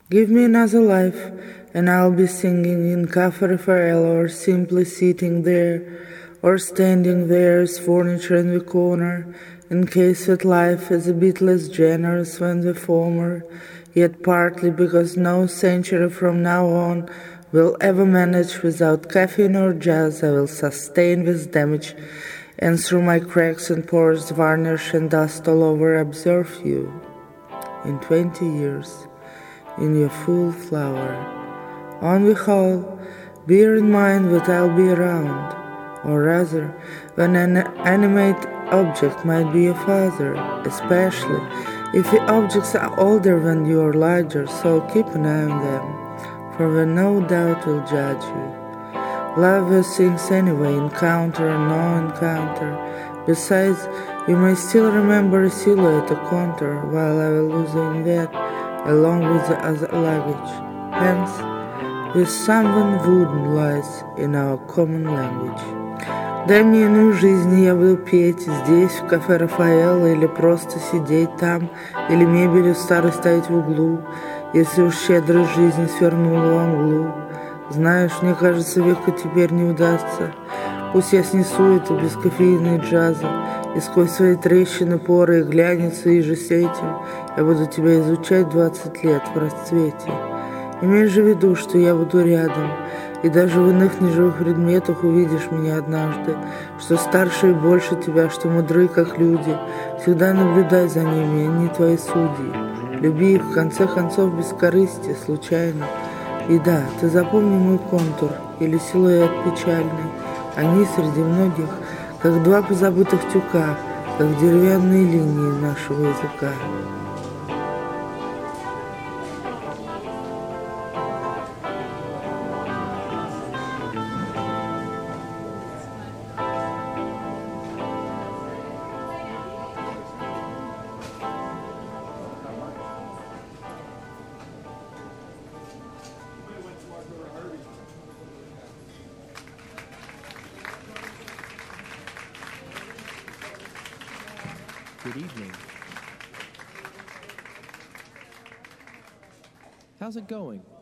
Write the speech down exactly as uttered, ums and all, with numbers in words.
Give me another life, and I'll be singing in Cafe Raffaello, or simply sitting there, or standing there as furniture in the corner, in case that life is a bit less generous than the former, yet partly because no century from now on will ever manage without caffeine or jazz. I will sustain this damage, and through my cracks and pores, varnish and dust all over, observe you in twenty years. In your full flower. On the whole, bear in mind that I'll be around, or rather, when an animate object might be a father, especially if the objects are older than you or larger, so keep an eye on them, for they no doubt will judge you. Love those things anyway, encounter or no encounter. Besides, you may still remember a silhouette, a contour, while I will lose in that, along with the other luggage. Hence, this something wooden lies in our common language. Дай мне иную жизнь, я буду петь здесь, в кафе Рафаэлло, или просто сидеть там, или мебелью старой стоять в углу, если уж щедрая жизнь свернула во мглу. Знаешь, мне кажется, века теперь не удастся. Пусть я снесу это без кофеина и джаза, и сквозь свои трещины, поры и глянец, и же с этим я буду тебя изучать двадцать лет в расцвете. Имей же в виду, что я буду рядом, и даже в иных неживых предметах увидишь меня однажды, что старше и больше тебя, что мудры, как люди. Всегда наблюдай за ними, они твои судьи. Люби их, в конце концов, без корысти, случайно. И да, ты запомни мой контур или силуэт печальный. Они среди многих, как два позабытых тюка, как деревянные линии нашего языка. Good evening. How's it going?